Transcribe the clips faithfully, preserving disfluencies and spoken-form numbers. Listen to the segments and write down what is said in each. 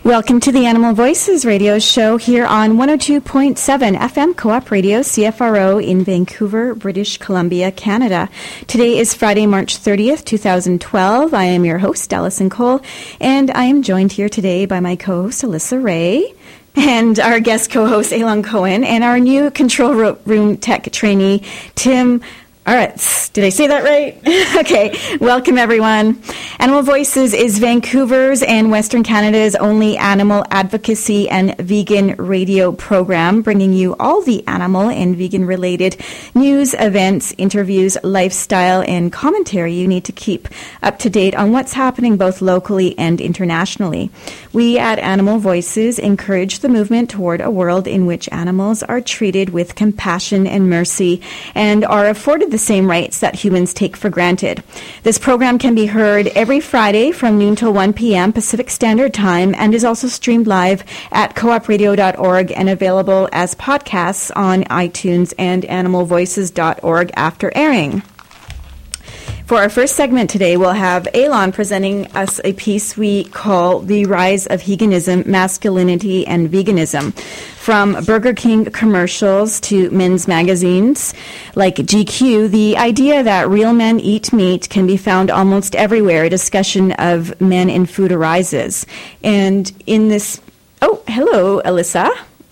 Welcome to the Animal Voices radio show here on one oh two point seven F M Co-op Radio, C F R O in Vancouver, British Columbia, Canada. Today is Friday, March thirtieth, twenty twelve. I am your host, Allison Cole, and I am joined here today by my co-host, Alyssa Ray, and our guest co-host, Elan Cohen, and our new control room tech trainee, Tim. All right, did I say that right? Okay, welcome everyone. Animal Voices is Vancouver's and Western Canada's only animal advocacy and vegan radio program, bringing you all the animal and vegan-related news, events, interviews, lifestyle, and commentary you need to keep up to date on what's happening both locally and internationally. We at Animal Voices encourage the movement toward a world in which animals are treated with compassion and mercy and are afforded the same rights that humans take for granted. This program can be heard every Friday from noon till one p.m. Pacific Standard Time and is also streamed live at co op radio dot org and available as podcasts on iTunes and animal voices dot org after airing. For our first segment today, we'll have Elan presenting us a piece we call The Rise of Hedonism, Masculinity, and Veganism. From Burger King commercials to men's magazines like G Q, the idea that real men eat meat can be found almost everywhere. A discussion of men and food arises. And in this... Oh, hello, Alyssa.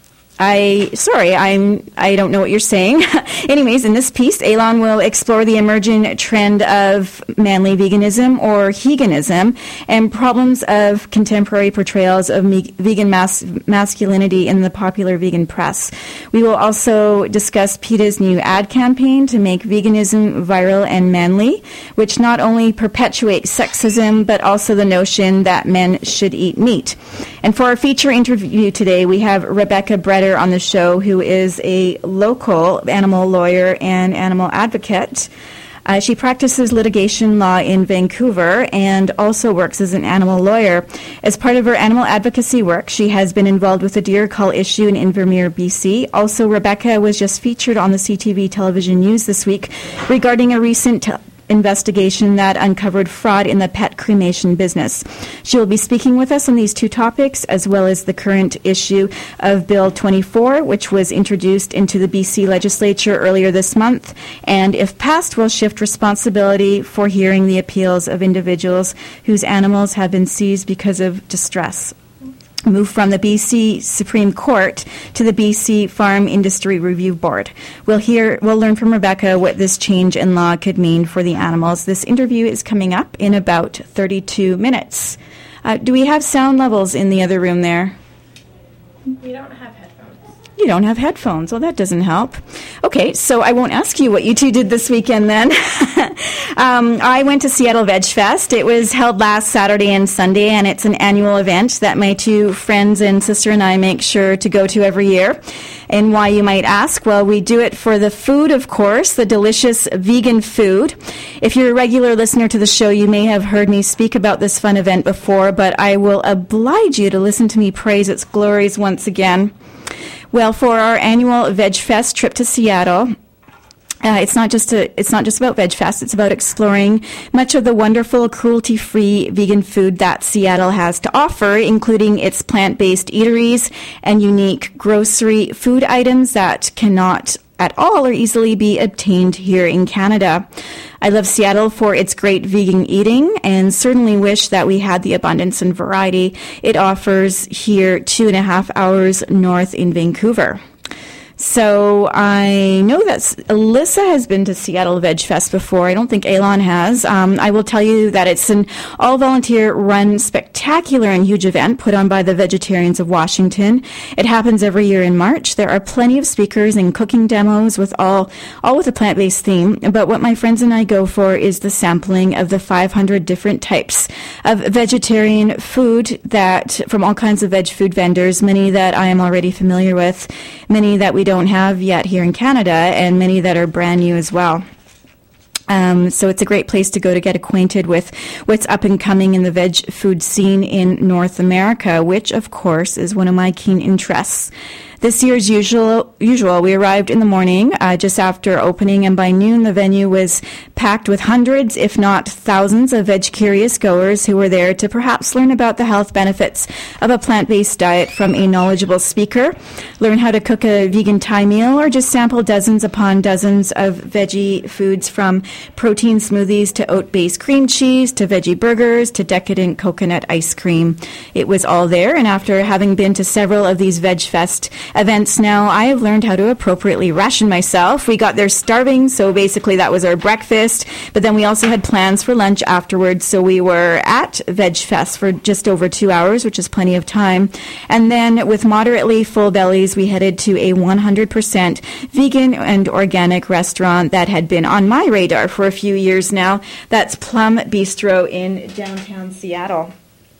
I, sorry, I'm, I don't know what you're saying. Anyways, in this piece, Elan will explore the emerging trend of manly veganism or hedonism and problems of contemporary portrayals of me- vegan mas- masculinity in the popular vegan press. We will also discuss PETA's new ad campaign to make veganism viral and manly, which not only perpetuates sexism, but also the notion that men should eat meat. And for our feature interview today, we have Rebecca Bretter on the show, who is a local animal lawyer and animal advocate. Uh, she practices litigation law in Vancouver and also works as an animal lawyer. As part of her animal advocacy work, she has been involved with the deer cull issue in Invermere, B C. Also, Rebecca was just featured on the C T V television news this week regarding a recent te- investigation that uncovered fraud in the pet cremation business. She will be speaking with us on these two topics, as well as the current issue of Bill twenty-four, which was introduced into the B C legislature earlier this month, and if passed, will shift responsibility for hearing the appeals of individuals whose animals have been seized because of distress. Move from the B C Supreme Court to the B C Farm Industry Review Board. We'll hear, we'll learn from Rebecca what this change in law could mean for the animals. This interview is coming up in about thirty-two minutes. Uh, do we have sound levels in the other room there? We don't have headphones. You don't have headphones. Well, that doesn't help. Okay, so I won't ask you what you two did this weekend then. um, I went to Seattle Veg Fest. It was held last Saturday and Sunday, and it's an annual event that my two friends and sister and I make sure to go to every year. And why, you might ask? Well, we do it for the food, of course, the delicious vegan food. If you're a regular listener to the show, you may have heard me speak about this fun event before, but I will oblige you to listen to me praise its glories once again. Well, for our annual Veg Fest trip to Seattle, Uh, it's not just a, it's not just about Veg Fest. It's about exploring much of the wonderful, cruelty-free vegan food that Seattle has to offer, including its plant-based eateries and unique grocery food items that cannot at all or easily be obtained here in Canada. I love Seattle for its great vegan eating and certainly wish that we had the abundance and variety it offers here two and a half hours north in Vancouver. So I know that Alyssa has been to Seattle Veg Fest before. I don't think Elan has. Um, I will tell you that it's an all-volunteer run, spectacular and huge event put on by the Vegetarians of Washington. It happens every year in March. There are plenty of speakers and cooking demos with all, all with a plant-based theme. But what my friends and I go for is the sampling of the five hundred different types of vegetarian food that from all kinds of veg food vendors, many that I am already familiar with, many that we don't don't have yet here in Canada, and many that are brand new as well. Um, so it's a great place to go to get acquainted with what's up and coming in the veg food scene in North America, which, of course, is one of my keen interests. This year's usual, usual we arrived in the morning uh, just after opening, and by noon the venue was packed with hundreds, if not thousands, of veg-curious goers who were there to perhaps learn about the health benefits of a plant-based diet from a knowledgeable speaker, learn how to cook a vegan Thai meal, or just sample dozens upon dozens of veggie foods, from protein smoothies to oat-based cream cheese to veggie burgers to decadent coconut ice cream. It was all there, and after having been to several of these Veg Fest events now, I have learned how to appropriately ration myself. We got there starving, so basically that was our breakfast, but then we also had plans for lunch afterwards, so we were at Veg Fest for just over two hours, which is plenty of time, and then with moderately full bellies, we headed to a one hundred percent vegan and organic restaurant that had been on my radar for a few years now. That's Plum Bistro in downtown Seattle.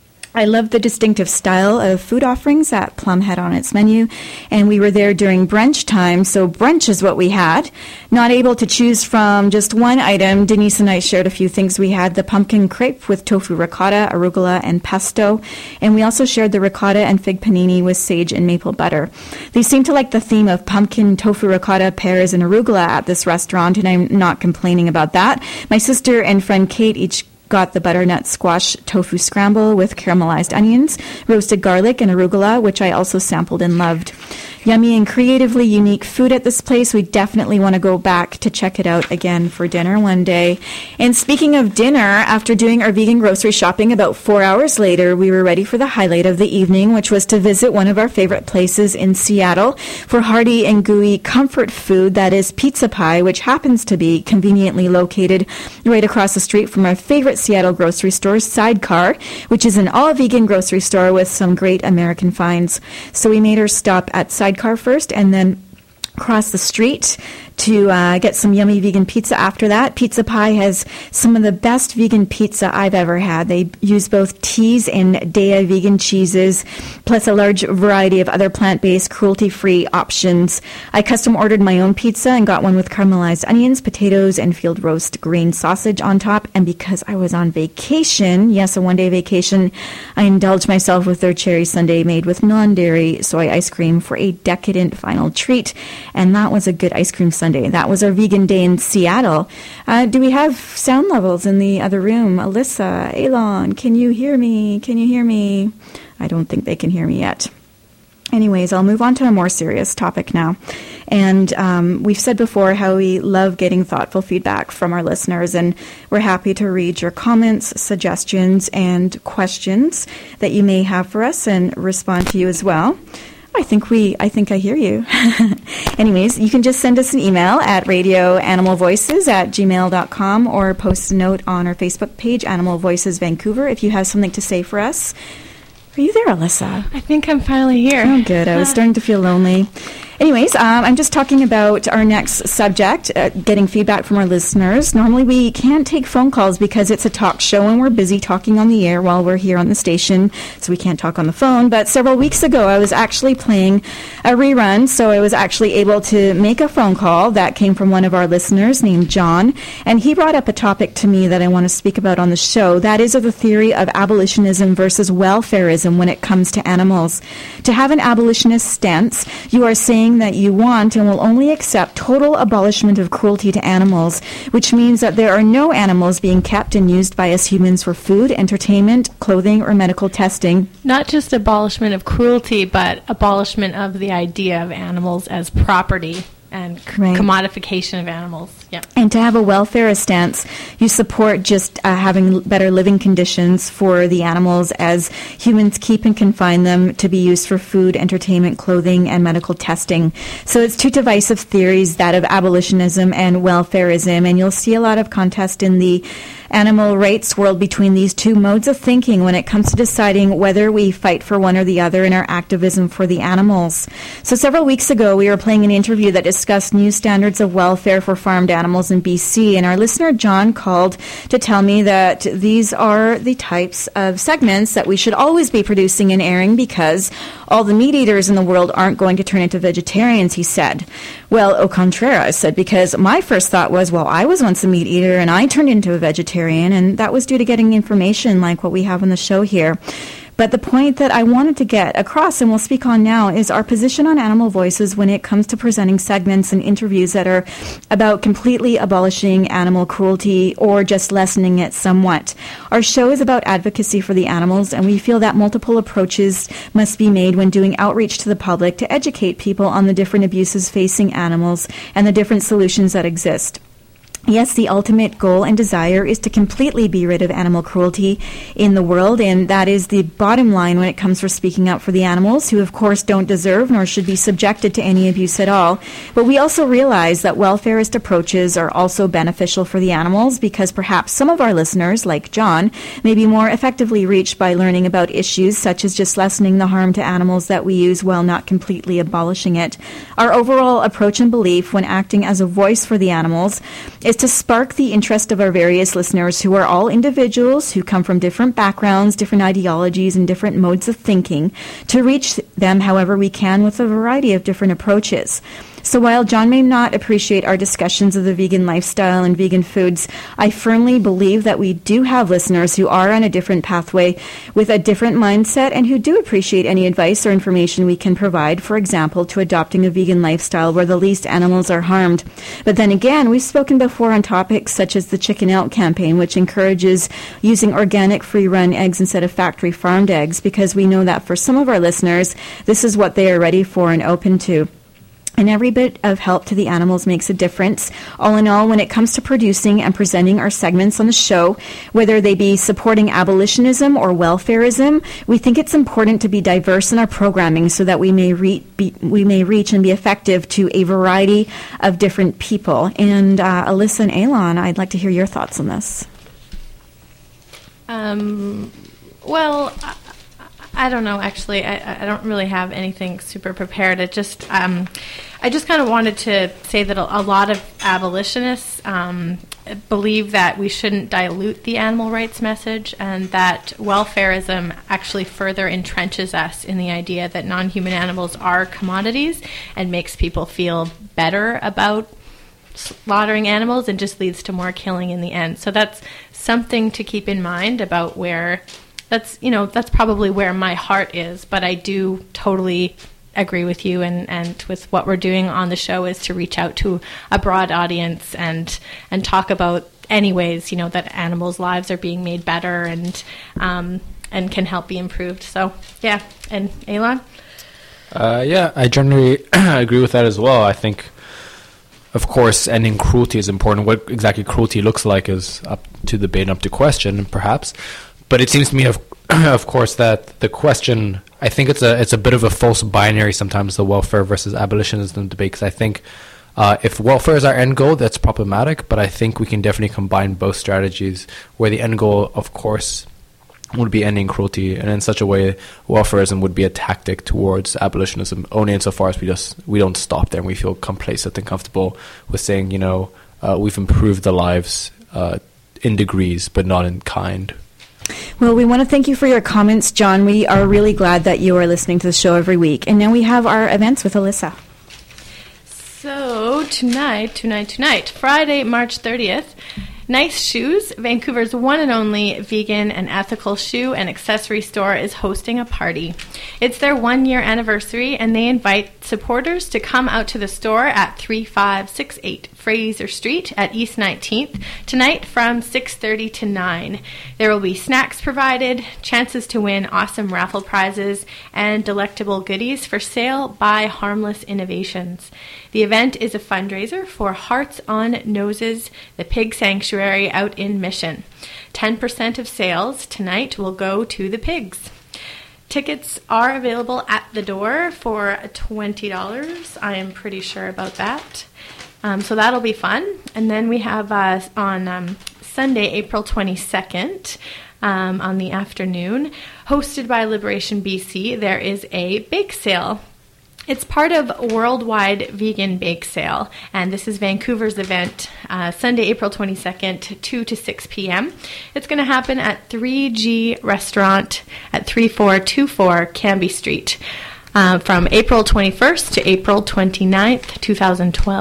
I love the distinctive style of food offerings that Plum had on its menu, and we were there during brunch time, so brunch is what we had. Not able to choose from just one item, Denise and I shared a few things. We had the pumpkin crepe with tofu ricotta, arugula, and pesto, and we also shared the ricotta and fig panini with sage and maple butter. They seem to like the theme of pumpkin, tofu ricotta, pears, and arugula at this restaurant, and I'm not complaining about that. My sister and friend Kate each got the butternut squash tofu scramble with caramelized onions, roasted garlic, and arugula, which I also sampled and loved. Yummy and creatively unique food at this place. We definitely want to go back to check it out again for dinner one day. And speaking of dinner, after doing our vegan grocery shopping about four hours later, we were ready for the highlight of the evening, which was to visit one of our favorite places in Seattle for hearty and gooey comfort food, that is Pizza Pie, which happens to be conveniently located right across the street from our favorite Seattle grocery store, Sidecar, which is an all-vegan grocery store with some great American finds. So we made our stop at Sidecar Car first, and then cross the street to uh, get some yummy vegan pizza after that. Pizza Pie has some of the best vegan pizza I've ever had. They use both teas and Dea vegan cheeses, plus a large variety of other plant-based, cruelty-free options. I custom ordered my own pizza and got one with caramelized onions, potatoes, and field roast green sausage on top. And because I was on vacation, yes, a one-day vacation, I indulged myself with their cherry sundae made with non-dairy soy ice cream for a decadent final treat. And that was a good ice cream sundae. That was our vegan day in Seattle. Uh, do we have sound levels in the other room? Alyssa, Elon, can you hear me? Can you hear me? I don't think they can hear me yet. Anyways, I'll move on to a more serious topic now. And um, we've said before how we love getting thoughtful feedback from our listeners, and we're happy to read your comments, suggestions, and questions that you may have for us and respond to you as well. I think we, I think I hear you. Anyways, you can just send us an email at radioanimalvoices at gmail dot com or post a note on our Facebook page, Animal Voices Vancouver, if you have something to say for us. Are you there, Alyssa? I think I'm finally here. Oh, good. I was starting to feel lonely. Anyways, um, I'm just talking about our next subject, uh, getting feedback from our listeners. Normally we can't take phone calls because it's a talk show and we're busy talking on the air while we're here on the station, so we can't talk on the phone. But several weeks ago, I was actually playing a rerun, so I was actually able to make a phone call that came from one of our listeners named John, and he brought up a topic to me that I want to speak about on the show. That is of the theory of abolitionism versus welfareism when it comes to animals. To have an abolitionist stance, you are saying that you want and will only accept total abolishment of cruelty to animals, which means that there are no animals being kept and used by us humans for food, entertainment, clothing, or medical testing. Not just abolishment of cruelty, but abolishment of the idea of animals as property and right. commodification of animals. Yep. And to have a welfare stance, you support just uh, having better living conditions for the animals as humans keep and confine them to be used for food, entertainment, clothing, and medical testing. So it's two divisive theories, that of abolitionism and welfareism, and you'll see a lot of contest in the animal rights world between these two modes of thinking when it comes to deciding whether we fight for one or the other in our activism for the animals. So several weeks ago, we were playing an interview that discussed new standards of welfare for farmed animals in B C, and our listener John called to tell me that these are the types of segments that we should always be producing and airing because all the meat eaters in the world aren't going to turn into vegetarians, he said. Well, au contraire, I said, because my first thought was, well, I was once a meat eater and I turned into a vegetarian, and that was due to getting information like what we have on the show here. But the point that I wanted to get across, and we'll speak on now, is our position on Animal Voices when it comes to presenting segments and interviews that are about completely abolishing animal cruelty or just lessening it somewhat. Our show is about advocacy for the animals, and we feel that multiple approaches must be made when doing outreach to the public to educate people on the different abuses facing animals and the different solutions that exist. Yes, the ultimate goal and desire is to completely be rid of animal cruelty in the world, and that is the bottom line when it comes for speaking up for the animals, who of course don't deserve nor should be subjected to any abuse at all. But we also realize that welfarist approaches are also beneficial for the animals, because perhaps some of our listeners, like John, may be more effectively reached by learning about issues such as just lessening the harm to animals that we use while not completely abolishing it. Our overall approach and belief when acting as a voice for the animals is to spark the interest of our various listeners, who are all individuals who come from different backgrounds, different ideologies, and different modes of thinking, to reach them however we can with a variety of different approaches. So while John may not appreciate our discussions of the vegan lifestyle and vegan foods, I firmly believe that we do have listeners who are on a different pathway with a different mindset and who do appreciate any advice or information we can provide, for example, to adopting a vegan lifestyle where the least animals are harmed. But then again, we've spoken before on topics such as the Chicken Out campaign, which encourages using organic free-run eggs instead of factory-farmed eggs, because we know that for some of our listeners, this is what they are ready for and open to. And every bit of help to the animals makes a difference. All in all, when it comes to producing and presenting our segments on the show, whether they be supporting abolitionism or welfarism, we think it's important to be diverse in our programming so that we may, re- be, we may reach and be effective to a variety of different people. And uh, Alyssa and Eilon, I'd like to hear your thoughts on this. Um, well, I, I don't know, actually. I, I don't really have anything super prepared. It just, um, I just kind of wanted to say that a, a lot of abolitionists um, believe that we shouldn't dilute the animal rights message, and that welfarism actually further entrenches us in the idea that non-human animals are commodities and makes people feel better about slaughtering animals and just leads to more killing in the end. So that's something to keep in mind about where... That's, you know, that's probably where my heart is, but I do totally agree with you, and, and with what we're doing on the show is to reach out to a broad audience and and talk about any ways, you know, that animals' lives are being made better and um, and can help be improved. So, yeah. And Eilon? Uh, yeah, I generally agree with that as well. I think, of course, ending cruelty is important. What exactly cruelty looks like is up to debate and up to question, perhaps. But it seems to me, of, of course, that the question, I think it's a it's a bit of a false binary sometimes, the welfare versus abolitionism debate, because I think uh, if welfare is our end goal, that's problematic, but I think we can definitely combine both strategies, where the end goal, of course, would be ending cruelty, and in such a way, welfarism would be a tactic towards abolitionism, only insofar as we just we don't stop there and we feel complacent and comfortable with saying, you know, uh, we've improved the lives uh, in degrees, but not in kind. Well, we want to thank you for your comments, John. We are really glad that you are listening to the show every week. And now we have our events with Alyssa. So tonight, tonight, tonight, Friday, March thirtieth, Nice Shoes, Vancouver's one and only vegan and ethical shoe and accessory store, is hosting a party. It's their one-year anniversary, and they invite supporters to come out to the store at thirty-five sixty-eight Fraser Street at East nineteenth tonight from six thirty to nine. There will be snacks provided, chances to win awesome raffle prizes, and delectable goodies for sale by Harmless Innovations. The event is a fundraiser for Hearts on Noses, the pig sanctuary out in Mission. ten percent of sales tonight will go to the pigs. Tickets are available at the door for twenty dollars. I am pretty sure about that. Um, so that'll be fun. And then we have uh, on um, Sunday, April twenty-second, um, on the afternoon, hosted by Liberation B C, there is a bake sale. It's part of Worldwide Vegan Bake Sale, and this is Vancouver's event, uh, Sunday, April twenty-second, two to six p.m. It's going to happen at three G Restaurant at thirty-four twenty-four Cambie Street uh, from April twenty-first to April twenty-ninth, twenty twelve.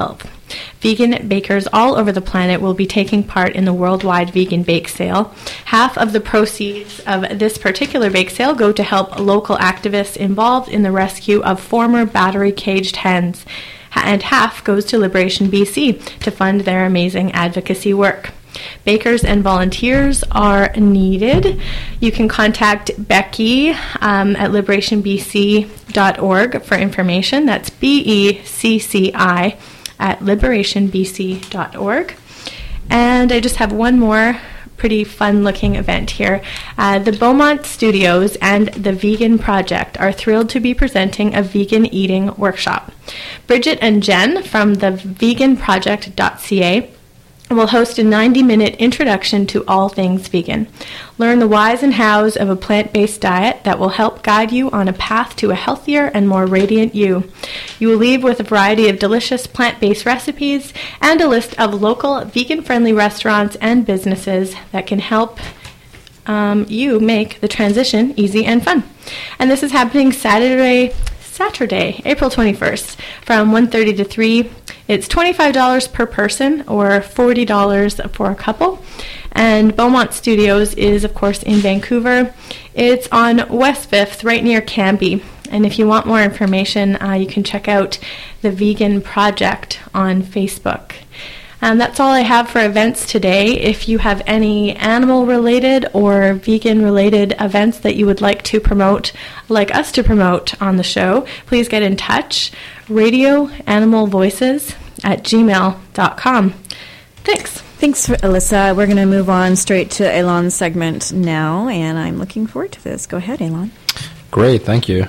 Vegan bakers all over the planet will be taking part in the worldwide vegan bake sale. Half of the proceeds of this particular bake sale go to help local activists involved in the rescue of former battery-caged hens, and half goes to Liberation B C to fund their amazing advocacy work. Bakers and volunteers are needed. You can contact Becky um, at liberation b c dot org for information. That's B E C C I at liberation b c dot org. And I just have one more pretty fun-looking event here. Uh, the Beaumont Studios and the Vegan Project are thrilled to be presenting a vegan eating workshop. Bridget and Jen from the vegan project dot c a will host a ninety-minute introduction to all things vegan. Learn the whys and hows of a plant-based diet that will help guide you on a path to a healthier and more radiant you. You will leave with a variety of delicious plant-based recipes and a list of local vegan-friendly restaurants and businesses that can help um, you make the transition easy and fun. And this is happening Saturday, Saturday, April twenty-first, from one thirty to three. It's twenty-five dollars per person or forty dollars for a couple. And Beaumont Studios is, of course, in Vancouver. It's on West fifth, right near Cambie. And if you want more information, uh, you can check out the Vegan Project on Facebook. And that's all I have for events today. If you have any animal-related or vegan-related events that you would like to promote, like us to promote on the show, please get in touch. radio animal voices at gmail dot com. Thanks. Thanks, Alyssa. We're going to move on straight to Elon's segment now, and I'm looking forward to this. Go ahead, Elon. Great, thank you.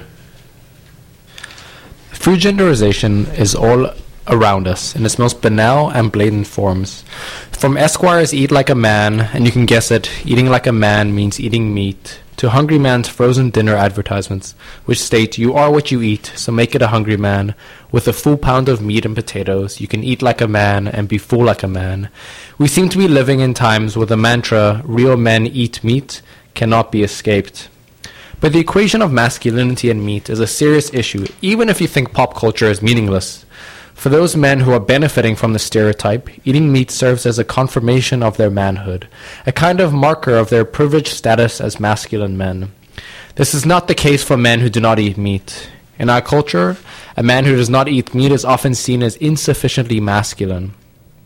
Food genderization is all around us in its most banal and blatant forms. From Esquire's Eat Like a Man, and you can guess it, eating like a man means eating meat, to Hungry Man's frozen dinner advertisements, which state, you are what you eat, so make it a hungry man. With a full pound of meat and potatoes, you can eat like a man and be full like a man. We seem to be living in times where the mantra, real men eat meat, cannot be escaped. But the equation of masculinity and meat is a serious issue, even if you think pop culture is meaningless. For those men who are benefiting from the stereotype, eating meat serves as a confirmation of their manhood, a kind of marker of their privileged status as masculine men. This is not the case for men who do not eat meat. In our culture, a man who does not eat meat is often seen as insufficiently masculine.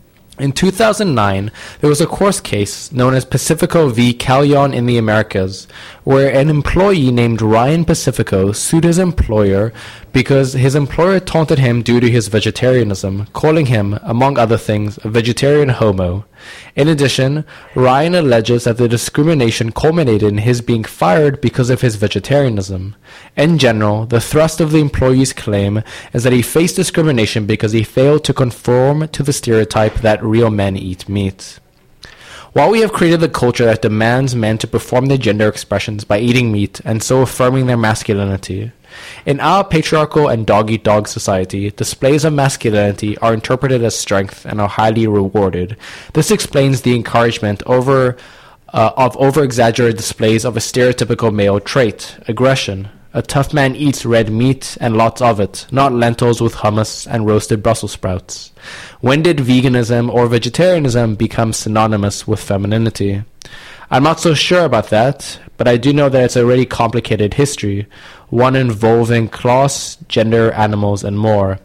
In two thousand nine, there was a court case known as Pacifico v. Callion in the Americas, where an employee named Ryan Pacifico sued his employer because his employer taunted him due to his vegetarianism, calling him, among other things, a vegetarian homo. In addition, Ryan alleges that the discrimination culminated in his being fired because of his vegetarianism. In general, the thrust of the employee's claim is that he faced discrimination because he failed to conform to the stereotype that real men eat meat. While we have created the culture that demands men to perform their gender expressions by eating meat and so affirming their masculinity, in our patriarchal and dog-eat-dog society, displays of masculinity are interpreted as strength and are highly rewarded. This explains the encouragement over uh, of over-exaggerated displays of a stereotypical male trait, aggression. A tough man eats red meat and lots of it, not lentils with hummus and roasted Brussels sprouts. When did veganism or vegetarianism become synonymous with femininity? I'm not so sure about that, but I do know that it's a really complicated history, one involving class, gender, animals, and more.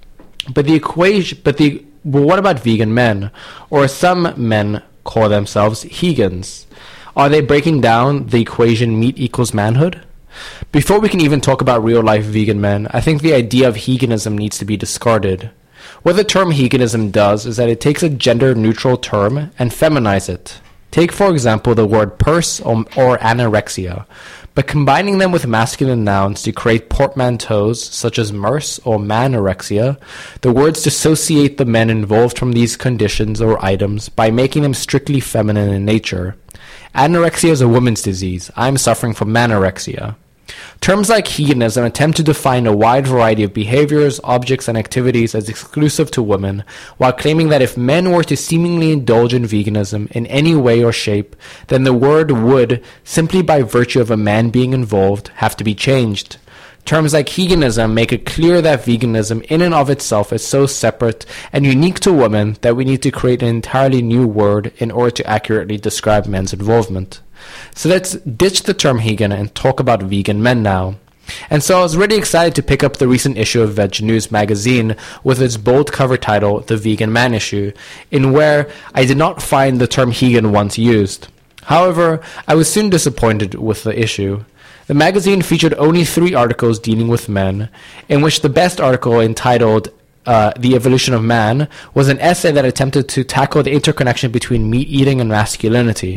But the equation, but the, well, what about vegan men? Or some men call themselves hegans. Are they breaking down the equation meat equals manhood? Before we can even talk about real-life vegan men, I think the idea of hegenism needs to be discarded. What the term hegenism does is that it takes a gender-neutral term and feminizes it. Take, for example, the word purse or, or anorexia, but combining them with masculine nouns to create portmanteaus such as merce or manorexia, the words dissociate the men involved from these conditions or items by making them strictly feminine in nature. Anorexia is a woman's disease. I'm suffering from manorexia. Terms like hedonism attempt to define a wide variety of behaviors, objects, and activities as exclusive to women, while claiming that if men were to seemingly indulge in veganism in any way or shape, then the word would, simply by virtue of a man being involved, have to be changed. Terms like hedonism make it clear that veganism in and of itself is so separate and unique to women that we need to create an entirely new word in order to accurately describe men's involvement. So let's ditch the term hegan and talk about vegan men now. And so I was really excited to pick up the recent issue of Veg News magazine with its bold cover title, The Vegan Man Issue, in where I did not find the term hegan once used. However, I was soon disappointed with the issue. The magazine featured only three articles dealing with men, in which the best article, entitled uh, The Evolution of Man, was an essay that attempted to tackle the interconnection between meat eating and masculinity.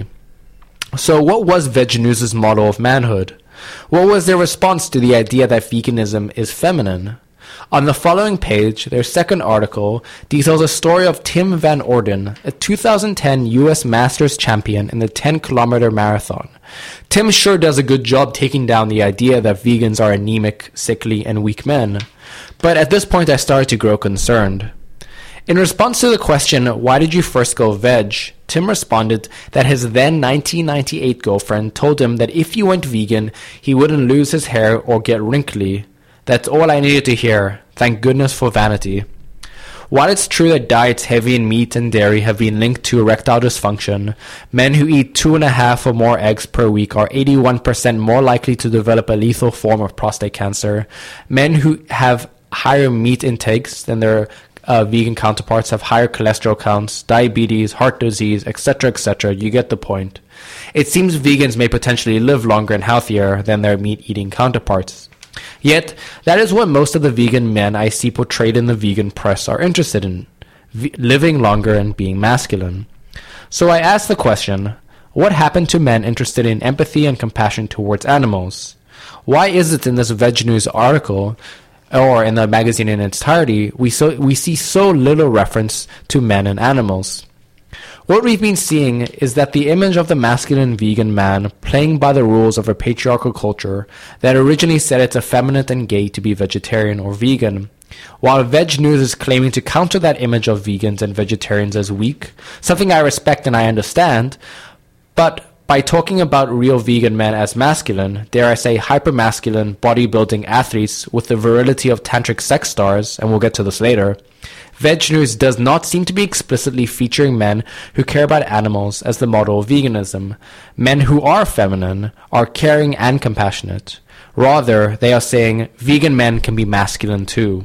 So what was Veg News' model of manhood? What was their response to the idea that veganism is feminine? On the following page, their second article details a story of Tim Van Orden, a two thousand ten U S Masters champion in the ten kilometer marathon. Tim sure does a good job taking down the idea that vegans are anemic, sickly, and weak men. But at this point, I started to grow concerned. In response to the question, why did you first go veg, Tim responded that his then nineteen ninety-eight girlfriend told him that if he went vegan, he wouldn't lose his hair or get wrinkly. That's all I needed to hear. Thank goodness for vanity. While it's true that diets heavy in meat and dairy have been linked to erectile dysfunction, men who eat two and a half or more eggs per week are eighty-one percent more likely to develop a lethal form of prostate cancer. Men who have higher meat intakes than their uh, vegan counterparts have higher cholesterol counts, diabetes, heart disease, et cetera, et cetera. You get the point. It seems vegans may potentially live longer and healthier than their meat-eating counterparts. Yet, that is what most of the vegan men I see portrayed in the vegan press are interested in, v- living longer and being masculine. So I asked the question, what happened to men interested in empathy and compassion towards animals? Why is it in this Veg News article, or in the magazine in its entirety, we, so, we see so little reference to men and animals? What we've been seeing is that the image of the masculine vegan man playing by the rules of a patriarchal culture that originally said it's effeminate and gay to be vegetarian or vegan, while Veg News is claiming to counter that image of vegans and vegetarians as weak, something I respect and I understand, but by talking about real vegan men as masculine, dare I say hypermasculine bodybuilding athletes with the virility of tantric sex stars, and we'll get to this later, Veg News does not seem to be explicitly featuring men who care about animals as the model of veganism. Men who are feminine are caring and compassionate. Rather, they are saying vegan men can be masculine too.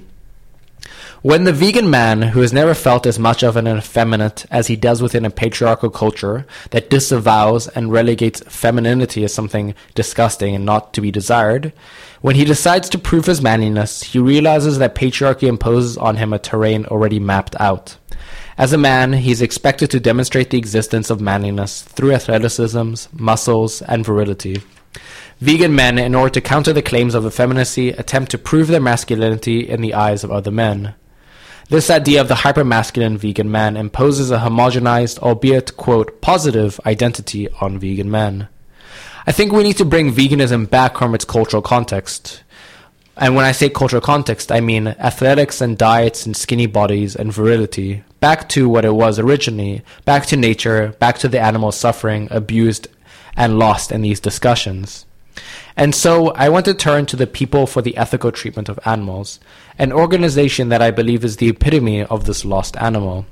When the vegan man, who has never felt as much of an effeminate as he does within a patriarchal culture that disavows and relegates femininity as something disgusting and not to be desired, when he decides to prove his manliness, he realizes that patriarchy imposes on him a terrain already mapped out. As a man, he is expected to demonstrate the existence of manliness through athleticism, muscles, and virility. Vegan men, in order to counter the claims of effeminacy, attempt to prove their masculinity in the eyes of other men. This idea of the hypermasculine vegan man imposes a homogenized, albeit, quote, positive identity on vegan men. I think we need to bring veganism back from its cultural context. And when I say cultural context, I mean athletics and diets and skinny bodies and virility, back to what it was originally, back to nature, back to the animals suffering, abused, and lost in these discussions. And so I want to turn to the People for the Ethical Treatment of Animals, an organization that I believe is the epitome of this lost animal.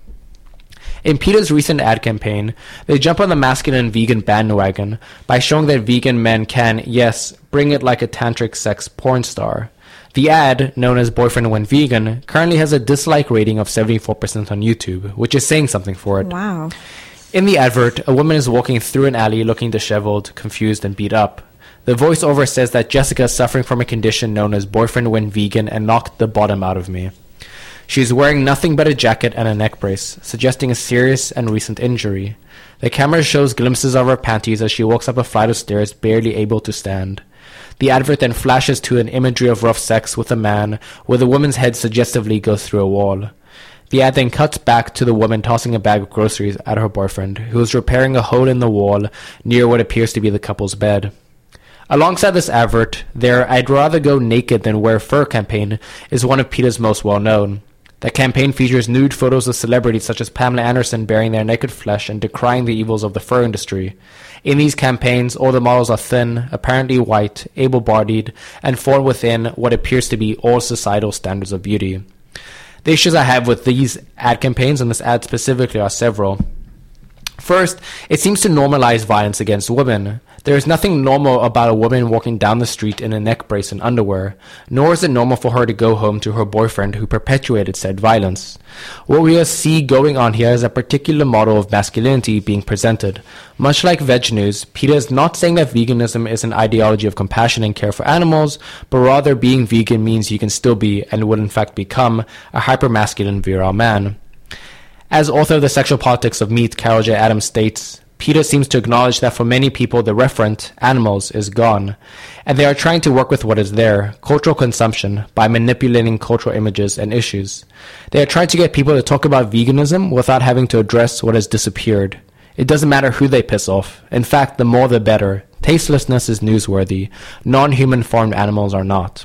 In PETA's recent ad campaign, they jump on the masculine vegan bandwagon by showing that vegan men can, yes, bring it like a tantric sex porn star. The ad, known as Boyfriend Went Vegan, currently has a dislike rating of seventy-four percent on YouTube, which is saying something for it. Wow. In the advert, a woman is walking through an alley looking disheveled, confused, and beat up. The voiceover says that Jessica is suffering from a condition known as Boyfriend Went Vegan and knocked the bottom out of me. She is wearing nothing but a jacket and a neck brace, suggesting a serious and recent injury. The camera shows glimpses of her panties as she walks up a flight of stairs, barely able to stand. The advert then flashes to an imagery of rough sex with a man, where the woman's head suggestively goes through a wall. The ad then cuts back to the woman tossing a bag of groceries at her boyfriend, who is repairing a hole in the wall near what appears to be the couple's bed. Alongside this advert, their I'd Rather Go Naked Than Wear Fur campaign is one of PETA's most well-known. The campaign features nude photos of celebrities such as Pamela Anderson baring their naked flesh and decrying the evils of the fur industry. In these campaigns, all the models are thin, apparently white, able-bodied, and fall within what appears to be all societal standards of beauty. The issues I have with these ad campaigns, and this ad specifically, are several. First, it seems to normalize violence against women. There is nothing normal about a woman walking down the street in a neck brace and underwear, nor is it normal for her to go home to her boyfriend who perpetuated said violence. What we see going on here is a particular model of masculinity being presented. Much like Veg News, PETA is not saying that veganism is an ideology of compassion and care for animals, but rather being vegan means you can still be, and would in fact become, a hyper-masculine virile man. As author of The Sexual Politics of Meat, Carol J. Adams states, PETA seems to acknowledge that for many people the referent, animals, is gone, and they are trying to work with what is there, cultural consumption, by manipulating cultural images and issues. They are trying to get people to talk about veganism without having to address what has disappeared. It doesn't matter who they piss off. In fact, the more the better. Tastelessness is newsworthy. Non-human farmed animals are not.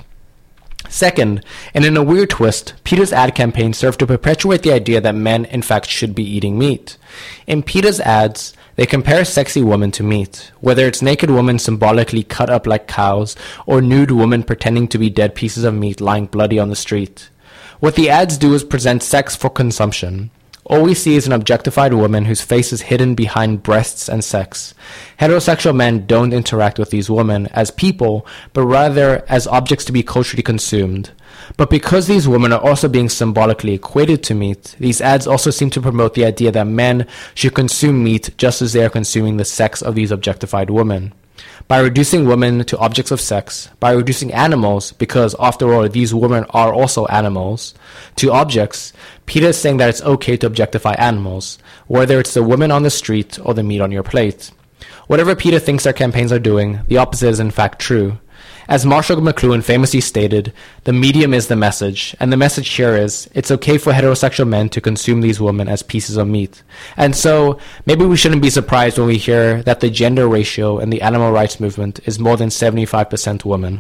Second, and in a weird twist, PETA's ad campaign served to perpetuate the idea that men, in fact, should be eating meat. In PETA's ads, they compare sexy women to meat, whether it's naked women symbolically cut up like cows, or nude women pretending to be dead pieces of meat lying bloody on the street. What the ads do is present sex for consumption. All we see is an objectified woman whose face is hidden behind breasts and sex. Heterosexual men don't interact with these women as people, but rather as objects to be culturally consumed. But because these women are also being symbolically equated to meat, these ads also seem to promote the idea that men should consume meat just as they are consuming the sex of these objectified women. By reducing women to objects of sex, by reducing animals, because after all these women are also animals, to objects, PETA is saying that it's okay to objectify animals, whether it's the woman on the street or the meat on your plate. Whatever PETA thinks their campaigns are doing, the opposite is in fact true. As Marshall McLuhan famously stated, the medium is the message, and the message here is, it's okay for heterosexual men to consume these women as pieces of meat. And so, maybe we shouldn't be surprised when we hear that the gender ratio in the animal rights movement is more than seventy-five percent women.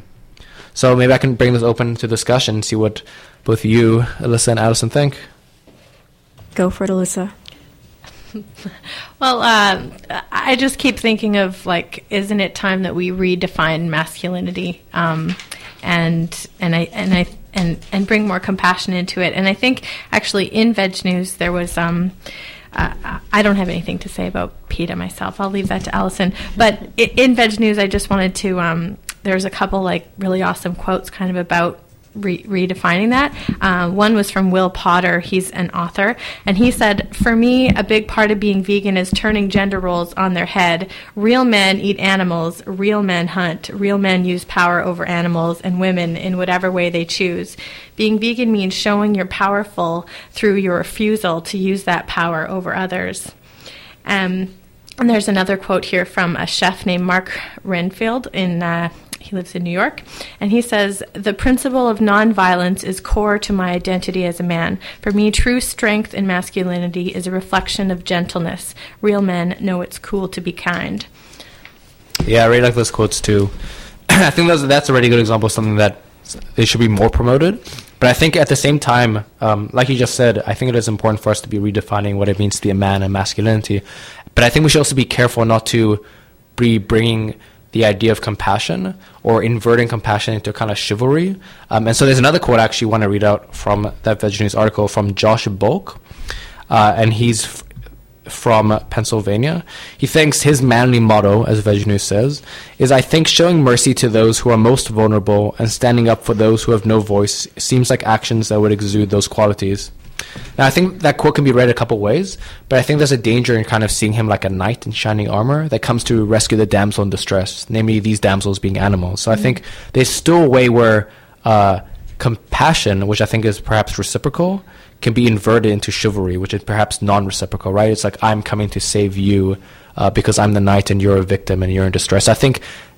So maybe I can bring this open to discussion and see what both you, Alyssa, and Allison think. Go for it, Alyssa. Well, uh, I just keep thinking of, like, isn't it time that we redefine masculinity, um, and and I and I and and bring more compassion into it? And I think actually in Veg News there was. Um, uh, I don't have anything to say about PETA myself. I'll leave that to Allison. But in Veg News, I just wanted to. Um, there's a couple like really awesome quotes, kind of about. Re- redefining that. Uh, one was from Will Potter. He's an author, and he said, "For me, a big part of being vegan is turning gender roles on their head. Real men eat animals, real men hunt, real men use power over animals and women in whatever way they choose. Being vegan means showing you're powerful through your refusal to use that power over others." Um, and there's another quote here from a chef named Mark Renfield in uh, He lives in New York, and he says, "The principle of nonviolence is core to my identity as a man. For me, true strength and masculinity is a reflection of gentleness. Real men know it's cool to be kind." Yeah, I really like those quotes too. I think that's, that's a really good example of something that they should be more promoted. But I think at the same time, um, like you just said, I think it is important for us to be redefining what it means to be a man and masculinity. But I think we should also be careful not to be bringing the idea of compassion or inverting compassion into kind of chivalry. Um, and so there's another quote I actually want to read out from that Veg News article from Josh Bulk. Uh, and he's f- from Pennsylvania. He thinks his manly motto, as Veg News says, is, "I think showing mercy to those who are most vulnerable and standing up for those who have no voice seems like actions that would exude those qualities." Now, I think that quote can be read a couple ways, but I think there's a danger in kind of seeing him like a knight in shining armor that comes to rescue the damsel in distress, namely these damsels being animals. So mm-hmm. I think there's still a way where uh, compassion, which I think is perhaps reciprocal, can be inverted into chivalry, which is perhaps non-reciprocal, right? It's like, I'm coming to save you uh, because I'm the knight and you're a victim and you're in distress. I think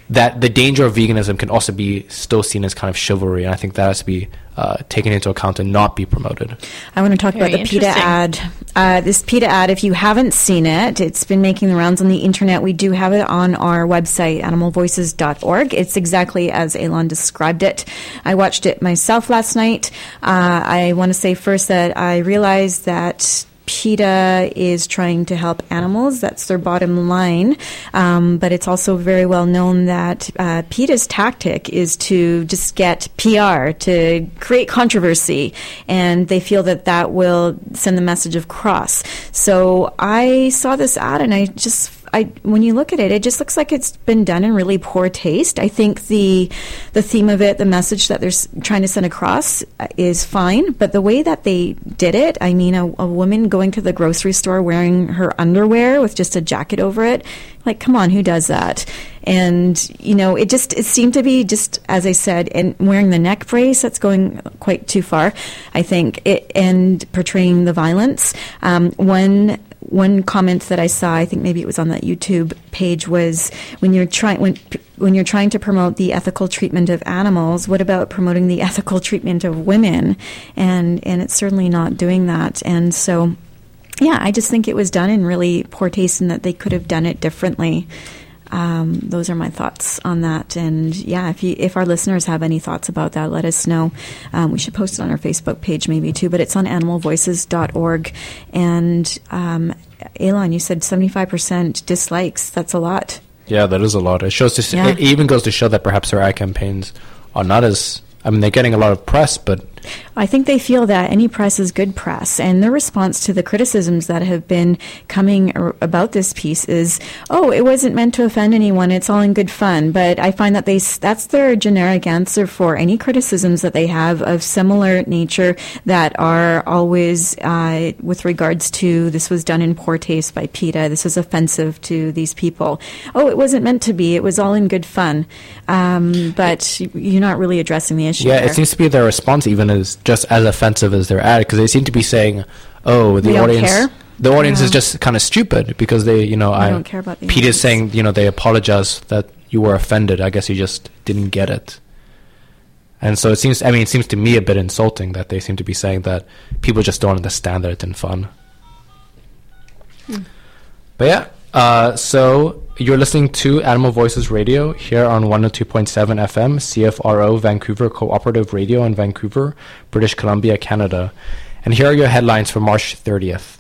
that the danger of veganism can also be still seen as kind of chivalry, and I think that has to be uh, taken into account and not be promoted. I want to talk Very about the PETA ad. Uh, this PETA ad, if you haven't seen it, it's been making the rounds on the internet. We do have it on our website, animal voices dot org. It's exactly as Elon described it. I watched it myself last night. Uh, I want to say first that I realized that PETA is trying to help animals. That's their bottom line. Um, but it's also very well known that uh, PETA's tactic is to just get P R, to create controversy. And they feel that that will send the message across. So I saw this ad and I just I, when you look at it, it just looks like it's been done in really poor taste. I think the the theme of it, the message that they're s- trying to send across is fine, but the way that they did it, I mean, a, a woman going to the grocery store wearing her underwear with just a jacket over it, like, come on, who does that? And, you know, it just, it seemed to be just, as I said, and wearing the neck brace, that's going quite too far, I think, it, and portraying the violence. Um, one One comment that I saw, I think maybe it was on that YouTube page, was when you're trying when when you're trying to promote the ethical treatment of animals, what about promoting the ethical treatment of women? And and it's certainly not doing that. And so, yeah, I just think it was done in really poor taste, and that they could have done it differently. Um, those are my thoughts on that. And yeah, if you, if our listeners have any thoughts about that, let us know. Um, we should post it on our Facebook page maybe too, but it's on animal voices dot org. And um, Elon, you said seventy-five percent dislikes. That's a lot. Yeah, that is a lot. It shows. To, Yeah. It even goes to show that perhaps their ad campaigns are not as. I mean, they're getting a lot of press, but I think they feel that any press is good press, and their response to the criticisms that have been coming ar- about this piece is, oh, it wasn't meant to offend anyone, it's all in good fun. But I find that they s- that's their generic answer for any criticisms that they have of similar nature that are always uh, with regards to this was done in poor taste by PETA, this was offensive to these people. Oh, it wasn't meant to be, it was all in good fun. Um, but you're not really addressing the issue. yeah, there. it seems to be their response even is just as offensive as their ad, because they seem to be saying, "Oh, the We don't audience, care? the audience Yeah. is just kind of stupid because they, you know, We I don't care about the Peter's audience." saying, you know, they apologize that you were offended. I guess you just didn't get it." And so it seems, I mean, it seems to me a bit insulting that they seem to be saying that people just don't understand that it's in fun. Hmm. But yeah, uh, so you're listening to Animal Voices Radio here on one oh two point seven F M, C F R O Vancouver Cooperative Radio in Vancouver, British Columbia, Canada. And here are your headlines for March thirtieth.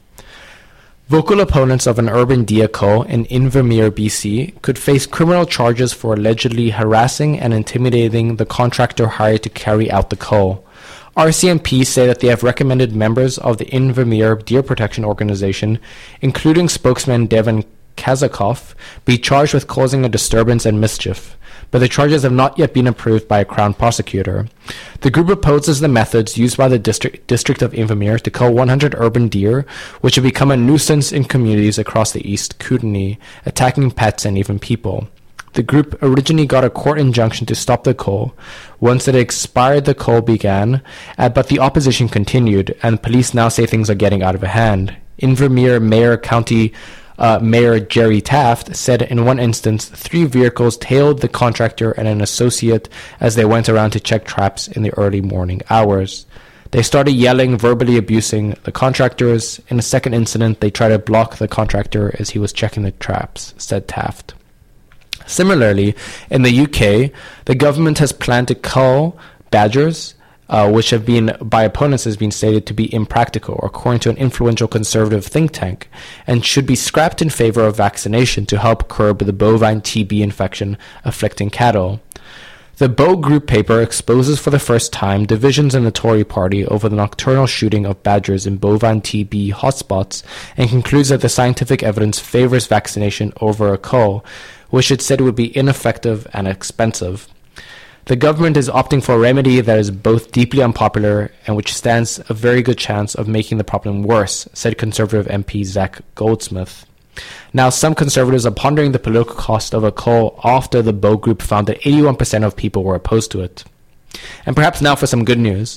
Vocal opponents of an urban deer cull in Invermere, B C, could face criminal charges for allegedly harassing and intimidating the contractor hired to carry out the cull. R C M P say that they have recommended members of the Invermere Deer Protection Organization, including spokesman Devin Kazakov, be charged with causing a disturbance and mischief, but the charges have not yet been approved by a Crown prosecutor. The group opposes the methods used by the district, district of Invermere to cull one hundred urban deer, which have become a nuisance in communities across the East Kootenay, attacking pets and even people. The group originally got a court injunction to stop the cull. Once it expired, the cull began, uh, but the opposition continued, and police now say things are getting out of hand. Invermere Mayor County Uh, Mayor Jerry Taft said in one instance three vehicles tailed the contractor and an associate as they went around to check traps in the early morning hours. They started yelling, verbally abusing the contractors. In a second incident, they tried to block the contractor as he was checking the traps, said Taft. Similarly, in the U K, the government has planned to cull badgers, Uh, which have been, by opponents, has been stated to be impractical, according to an influential conservative think tank, and should be scrapped in favor of vaccination to help curb the bovine T B infection afflicting cattle. The Bow Group paper exposes for the first time divisions in the Tory party over the nocturnal shooting of badgers in bovine T B hotspots, and concludes that the scientific evidence favors vaccination over a cull, which it said would be ineffective and expensive. The government is opting for a remedy that is both deeply unpopular and which stands a very good chance of making the problem worse, said Conservative M P Zach Goldsmith. Now, some Conservatives are pondering the political cost of a cull after the Bow Group found that eighty-one percent of people were opposed to it. And perhaps now for some good news.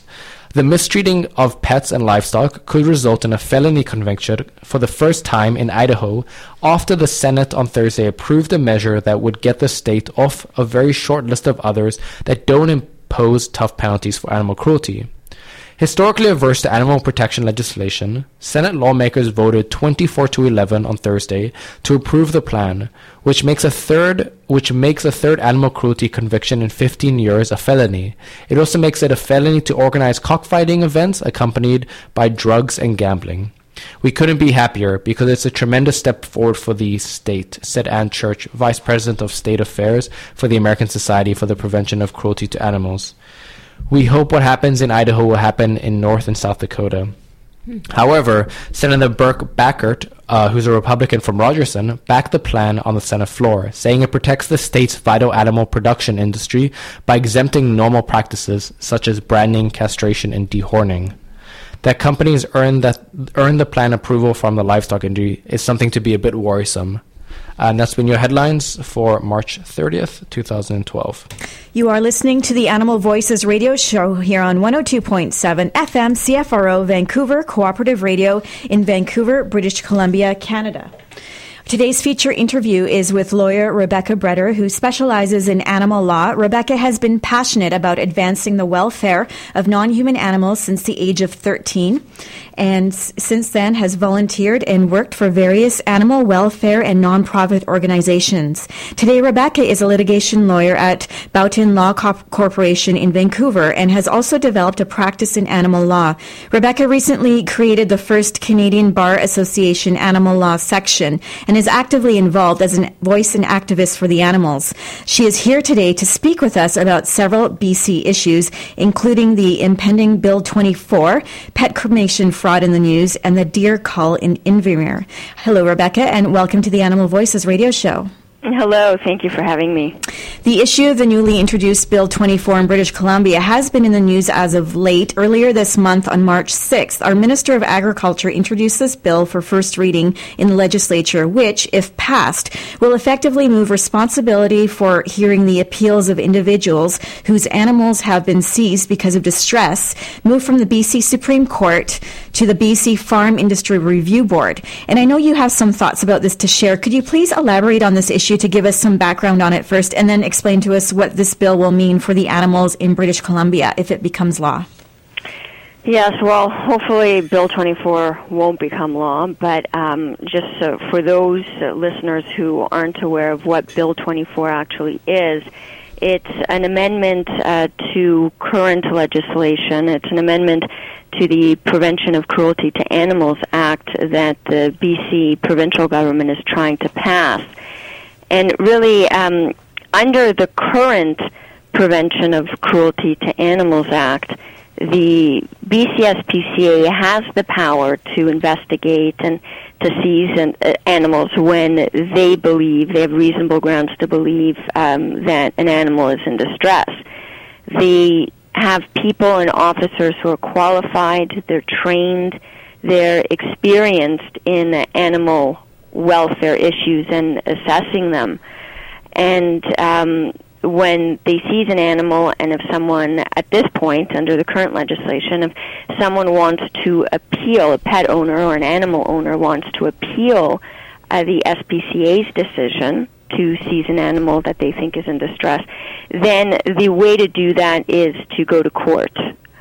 The mistreating of pets and livestock could result in a felony conviction for the first time in Idaho after the Senate on Thursday approved a measure that would get the state off a very short list of others that don't impose tough penalties for animal cruelty. Historically averse to animal protection legislation, Senate lawmakers voted twenty-four to eleven on Thursday to approve the plan, which makes a third which makes a third animal cruelty conviction in fifteen years a felony. It also makes it a felony to organize cockfighting events accompanied by drugs and gambling. We couldn't be happier because it's a tremendous step forward for the state, said Ann Church, Vice President of State Affairs for the American Society for the Prevention of Cruelty to Animals. We hope what happens in Idaho will happen in North and South Dakota. Hmm. However, Senator Burke Backert, uh, who's a Republican from Rogerson, backed the plan on the Senate floor, saying it protects the state's vital animal production industry by exempting normal practices such as branding, castration, and dehorning. That companies earn that earn the plan approval from the livestock industry is something to be a bit worrisome. And that's been your headlines for March thirtieth, twenty twelve. You are listening to the Animal Voices radio show here on one oh two point seven F M C F R O Vancouver Cooperative Radio in Vancouver, British Columbia, Canada. Today's feature interview is with lawyer Rebecca Breder, who specializes in animal law. Rebecca has been passionate about advancing the welfare of non-human animals since the age of thirteen, and since then has volunteered and worked for various animal welfare and nonprofit organizations. Today, Rebecca is a litigation lawyer at Boughton Law Corporation in Vancouver and has also developed a practice in animal law. Rebecca recently created the first Canadian Bar Association Animal Law section and is actively involved as a voice and activist for the animals. She is here today to speak with us about several B C issues, including the impending Bill twenty-four, pet cremation fraud in the news, and the deer cull in Invermere. Hello, Rebecca, and welcome to the Animal Voices radio show. Hello, thank you for having me. The issue of the newly introduced Bill twenty-four in British Columbia has been in the news as of late. Earlier this month, on March sixth, our Minister of Agriculture introduced this bill for first reading in the legislature, which, if passed, will effectively move responsibility for hearing the appeals of individuals whose animals have been seized because of distress, move from the B C Supreme Court to the B C Farm Industry Review Board. And I know you have some thoughts about this to share. Could you please elaborate on this issue to give us some background on it first, and then explain to us what this bill will mean for the animals in British Columbia if it becomes law? Yes, well, hopefully Bill twenty-four won't become law, but um, just so for those uh, listeners who aren't aware of what Bill twenty-four actually is, it's an amendment uh, to current legislation. It's an amendment to the Prevention of Cruelty to Animals Act that the B C provincial government is trying to pass. And really, um, under the current Prevention of Cruelty to Animals Act, the B C S P C A has the power to investigate and to seize an, uh, animals when they believe, they have reasonable grounds to believe um, that an animal is in distress. They have people and officers who are qualified, they're trained, they're experienced in animal welfare issues and assessing them. And um, when they seize an animal, and if someone, at this point, under the current legislation, if someone wants to appeal, a pet owner or an animal owner wants to appeal uh, the S P C A's decision to seize an animal that they think is in distress, then the way to do that is to go to court.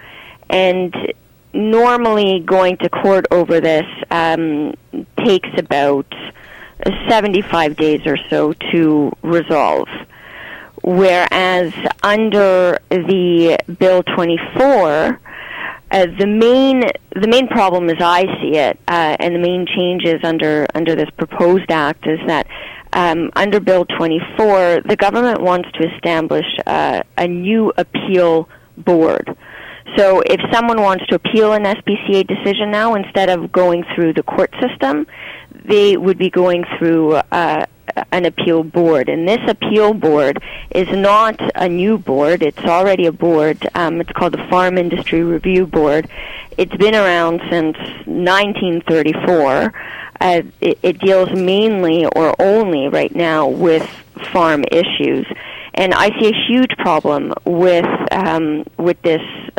And normally going to court over this um, takes about seventy-five days or so to resolve. Whereas under the Bill twenty-four, uh, the main the main problem, as I see it, uh, and the main changes under under this proposed act is that um, under Bill twenty-four, the government wants to establish uh, a new appeal board. So if someone wants to appeal an S P C A decision now, instead of going through the court system, they would be going through uh, an appeal board. And this appeal board is not a new board. It's already a board. Um, it's called the Farm Industry Review Board. It's been around since nineteen thirty-four. Uh, it, it deals mainly or only right now with farm issues. And I see a huge problem with um, with this uh,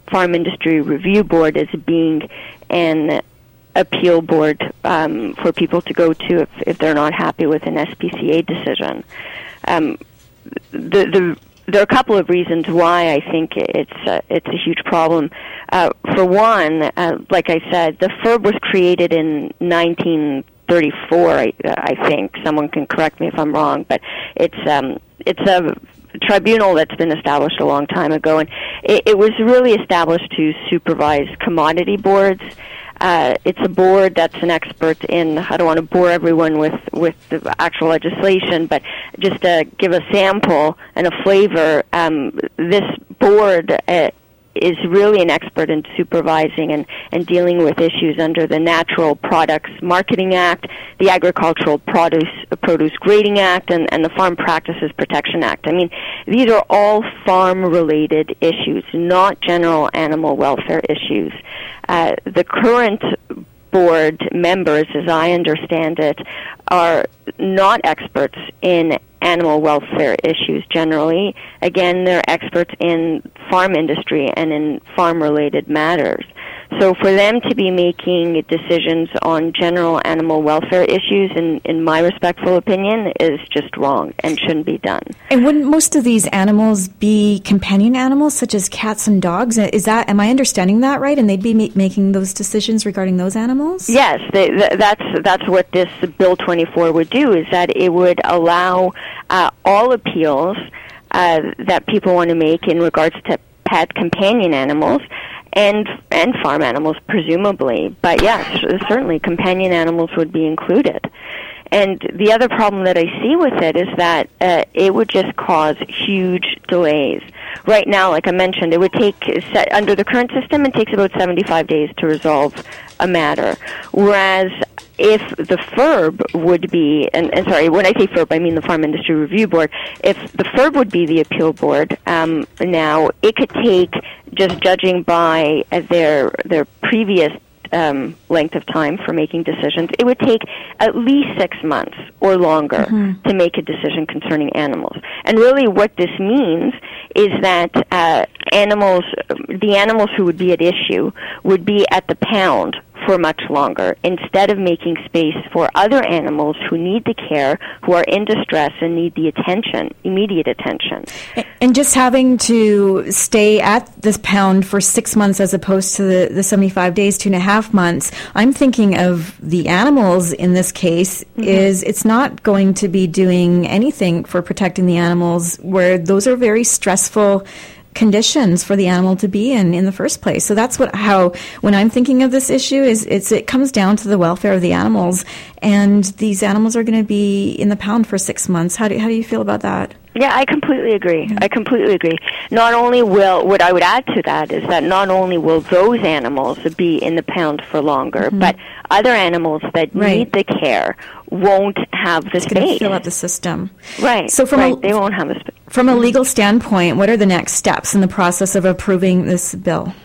Farm Industry Review Board as being an appeal board um, for people to go to if, if they're not happy with an S P C A decision. Um, the, the, there are a couple of reasons why I think it's uh, it's a huge problem. Uh, for one, uh, like I said, the F I R B was created in nineteen thirty-four. I, I think someone can correct me if I'm wrong, but it's um, it's a tribunal that's been established a long time ago, and it, it was really established to supervise commodity boards. Uh, it's a board that's an expert in, I don't want to bore everyone with, with the actual legislation, but just to give a sample and a flavor, um, this board uh, is really an expert in supervising and, and dealing with issues under the Natural Products Marketing Act, the Agricultural Produce, Produce Grading Act, and, and the Farm Practices Protection Act. I mean, these are all farm-related issues, not general animal welfare issues. Uh, the current board members, as I understand it, are not experts in animal welfare issues generally. Again, they're experts in farm industry and in farm-related matters. So for them to be making decisions on general animal welfare issues, in, in my respectful opinion, is just wrong and shouldn't be done. And wouldn't most of these animals be companion animals, such as cats and dogs? Is that, am I understanding that right? And they'd be ma- making those decisions regarding those animals? Yes, they, th- that's that's what this Bill twenty-four would do, is that it would allow uh, all appeals uh, that people want to make in regards to pet companion animals and and farm animals, presumably. But yes, certainly companion animals would be included. And the other problem that I see with it is that uh, it would just cause huge delays. Right now, like I mentioned, it would take, under the current system, it takes about seventy-five days to resolve a matter. Whereas if the F I R B would be, and, and sorry, when I say F I R B, I mean the Farm Industry Review Board, if the F I R B would be the appeal board, um, now it could take, just judging by their their previous Um, length of time for making decisions, it would take at least six months or longer mm-hmm. to make a decision concerning animals. And really what this means is that uh, animals, the animals who would be at issue would be at the pound for much longer, instead of making space for other animals who need the care, who are in distress and need the attention, immediate attention. And just having to stay at this pound for six months as opposed to the, the seventy-five days, two and a half months, I'm thinking of the animals in this case, mm-hmm. is it's not going to be doing anything for protecting the animals, where those are very stressful conditions for the animal to be in in the first place. So that's what how when I'm thinking of this issue is it's it comes down to the welfare of the animals, and these animals are going to be in the pound for six months. How do how do you feel about that? Yeah, I completely agree. I completely agree. Not only will, what I would add to that is that not only will those animals be in the pound for longer, mm-hmm. but other animals that right. need the care won't have the it's space. It's going to fill up the system. Right. So from right. a, they won't have the space. From a legal standpoint, what are the next steps in the process of approving this bill?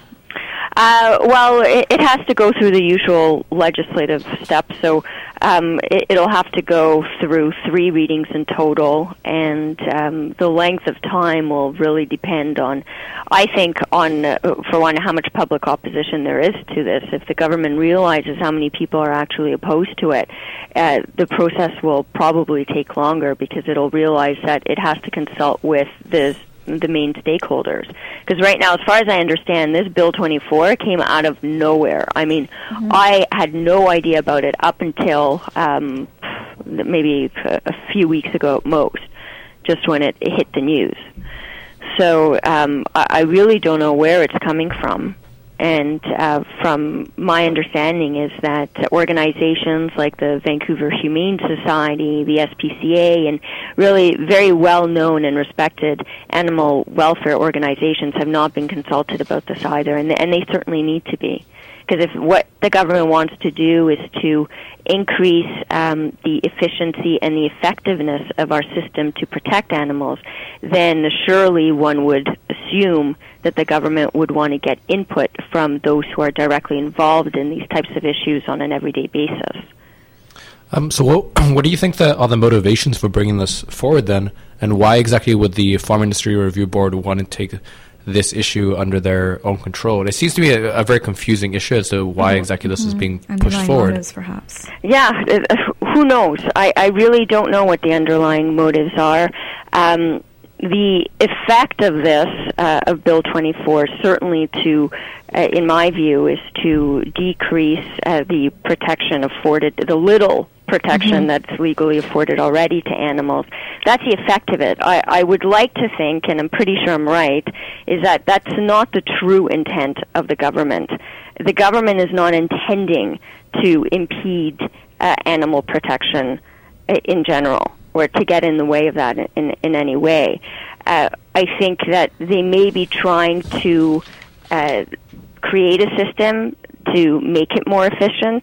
Uh, well, it, it has to go through the usual legislative steps, so um, it, it'll have to go through three readings in total, and um, the length of time will really depend on, I think, on, uh, for one, how much public opposition there is to this. If the government realizes how many people are actually opposed to it, uh, the process will probably take longer, because it'll realize that it has to consult with the the main stakeholders. Because right now, as far as I understand, this Bill twenty-four came out of nowhere. I mean, mm-hmm. I had no idea about it up until um, maybe a few weeks ago at most, just when it, it hit the news. So um, I, I really don't know where it's coming from. And uh, from my understanding is that organizations like the Vancouver Humane Society, the S P C A, and really very well-known and respected animal welfare organizations have not been consulted about this either, and, and they certainly need to be. Because if what the government wants to do is to increase um, the efficiency and the effectiveness of our system to protect animals, then surely one would assume that the government would want to get input from those who are directly involved in these types of issues on an everyday basis. Um, so what, what do you think that are the motivations for bringing this forward then, and why exactly would the Farm Industry Review Board want to take this issue under their own control. It seems to be a, a very confusing issue as to why mm-hmm. exactly this mm-hmm. is being underlying pushed forward. Motives, perhaps. Yeah, uh, who knows? I, I really don't know what the underlying motives are. Um, the effect of this, uh, of Bill twenty-four, certainly to, uh, in my view, is to decrease uh, the protection afforded, the little protection mm-hmm. that's legally afforded already to animals. That's the effect of it. I, I would like to think, and I'm pretty sure I'm right, is that that's not the true intent of the government. The government is not intending to impede uh, animal protection uh, in general, or to get in the way of that in, in, in any way. Uh, I think that they may be trying to uh, create a system to make it more efficient,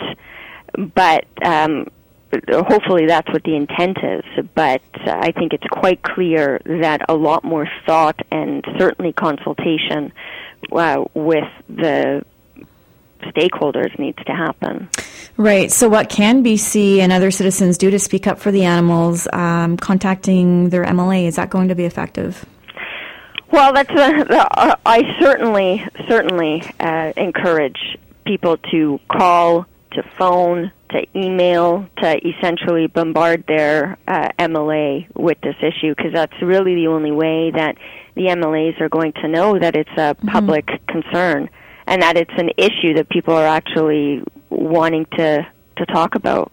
but um, hopefully that's what the intent is. But uh, I think it's quite clear that a lot more thought and certainly consultation uh, with the stakeholders needs to happen. Right. So what can B C and other citizens do to speak up for the animals, um, contacting their M L A? Is that going to be effective? Well, that's a, uh, I certainly, certainly uh, encourage people to call, to phone, to email, to essentially bombard their uh, M L A with this issue, because that's really the only way that the M L As are going to know that it's a public mm-hmm. concern and that it's an issue that people are actually wanting to, to talk about.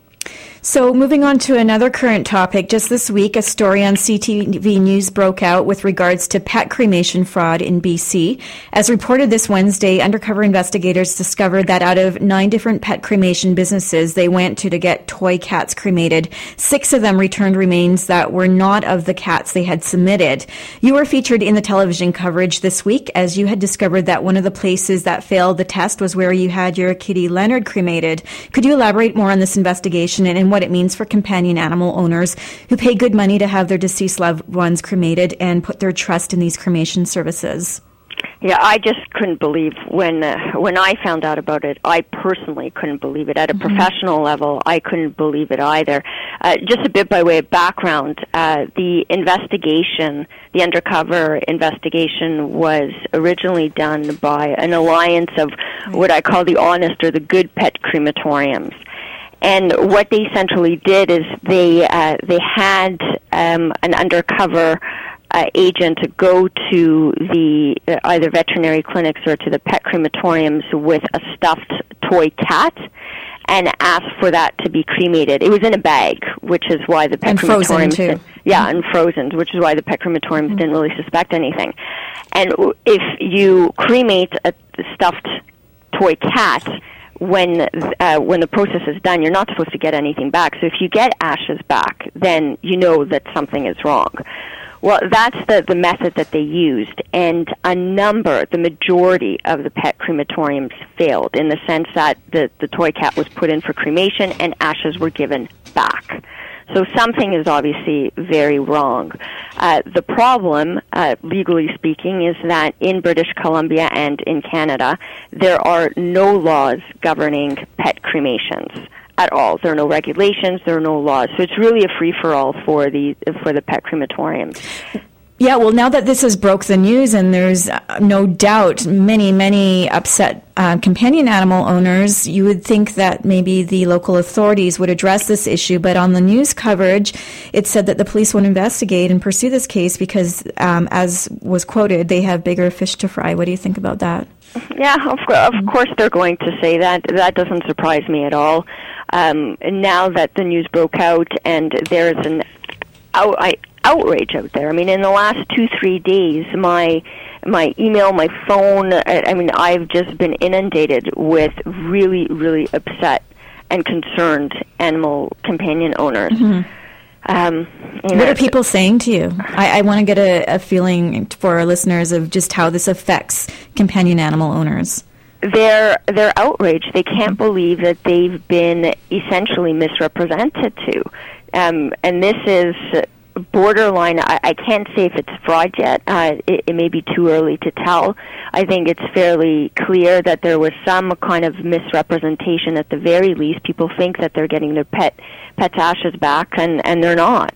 So moving on to another current topic, just this week, a story on C T V News broke out with regards to pet cremation fraud in B C. As reported this Wednesday, undercover investigators discovered that out of nine different pet cremation businesses they went to to get toy cats cremated, six of them returned remains that were not of the cats they had submitted. You were featured in the television coverage this week as you had discovered that one of the places that failed the test was where you had your kitty Leonard cremated. Could you elaborate more on this investigation and, and what it means for companion animal owners who pay good money to have their deceased loved ones cremated and put their trust in these cremation services? Yeah, I just couldn't believe when uh, when I found out about it. I personally couldn't believe it. At a mm-hmm. professional level, I couldn't believe it either. Uh, just a bit by way of background, uh, the investigation, the undercover investigation, was originally done by an alliance of right. what I call the honest or the good pet crematoriums. And what they essentially did is they uh, they had um, an undercover uh, agent to go to the uh, either veterinary clinics or to the pet crematoriums with a stuffed toy cat and ask for that to be cremated. It was in a bag, which is why the pet and crematoriums frozen too. Did, yeah, and frozen, which is why the pet crematoriums mm-hmm. didn't really suspect anything. And if you cremate a stuffed toy cat, when uh, when the process is done, you're not supposed to get anything back. So if you get ashes back, then you know that something is wrong. Well, that's the, the method that they used, and a number, the majority of the pet crematoriums failed in the sense that the, the toy cat was put in for cremation and ashes were given back. So something is obviously very wrong. Uh, the problem, uh, legally speaking, is that in British Columbia and in Canada, there are no laws governing pet cremations at all. There are no regulations, there are no laws. So it's really a free-for-all for the for the pet crematoriums. Yeah, well, now that this has broke the news, and there's uh, no doubt many, many upset uh, companion animal owners, you would think that maybe the local authorities would address this issue. But on the news coverage, it said that the police won't investigate and pursue this case because, um, as was quoted, they have bigger fish to fry. What do you think about that? Yeah, of, of course they're going to say that. That doesn't surprise me at all. Um, now that the news broke out and there's an out, I, outrage out there. I mean, in the last two, three days, my my email, my phone, I, I mean, I've just been inundated with really, really upset and concerned animal companion owners. Mm-hmm. Um, you know, what are people saying to you? I, I want to get a, a feeling for our listeners of just how this affects companion animal owners. They're they're outraged. They can't believe that they've been essentially misrepresented to, um, and this is borderline. I, I can't say if it's fraud yet. Uh, it, it may be too early to tell. I think it's fairly clear that there was some kind of misrepresentation at the very least. People think that they're getting their pet pet's ashes back, and, and they're not.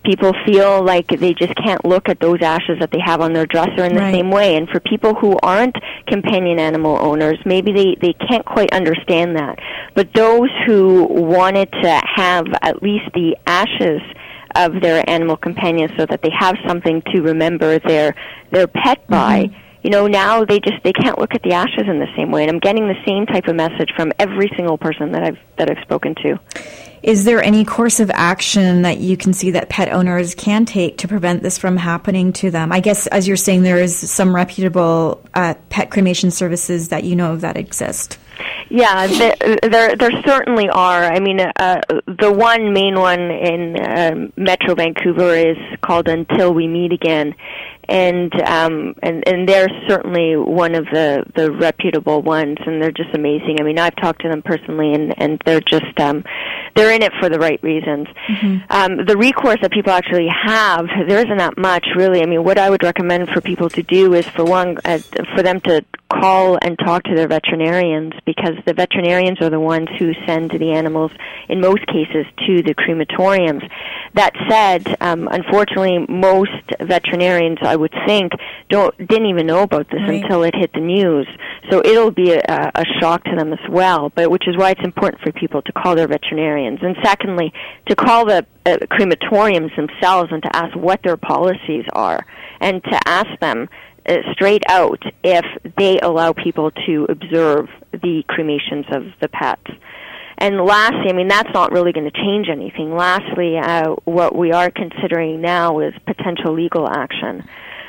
people feel like they just can't look at those ashes that they have on their dresser in the Right. same way. And for people who aren't companion animal owners, maybe they, they can't quite understand that. But those who wanted to have at least the ashes of their animal companions so that they have something to remember their their pet by, mm-hmm. you know, now they just they can't look at the ashes in the same way. And I'm getting the same type of message from every single person that I've that I've spoken to. Is there any course of action that you can see that pet owners can take to prevent this from happening to them? I guess, as you're saying, there is some reputable uh, pet cremation services that you know of that exist. Yeah, there, there, there certainly are. I mean, uh, the one main one in uh, Metro Vancouver is called Until We Meet Again, and um, and and they're certainly one of the, the reputable ones, and they're just amazing. I mean, I've talked to them personally, and, and they're just um, they're in it for the right reasons. Mm-hmm. Um, the recourse that people actually have, there isn't that much, really. I mean, what I would recommend for people to do is, for one, uh, for them to call and talk to their veterinarians, because the veterinarians are the ones who send the animals, in most cases, to the crematoriums. That said, um, unfortunately, most veterinarians, I would think, don't didn't even know about this right. until it hit the news. So it'll be a, a shock to them as well, but which is why it's important for people to call their veterinarians. And secondly, to call the uh, crematoriums themselves and to ask what their policies are, and to ask them Uh, straight out if they allow people to observe the cremations of the pets. And lastly, I mean, that's not really going to change anything. Lastly, uh, what we are considering now is potential legal action.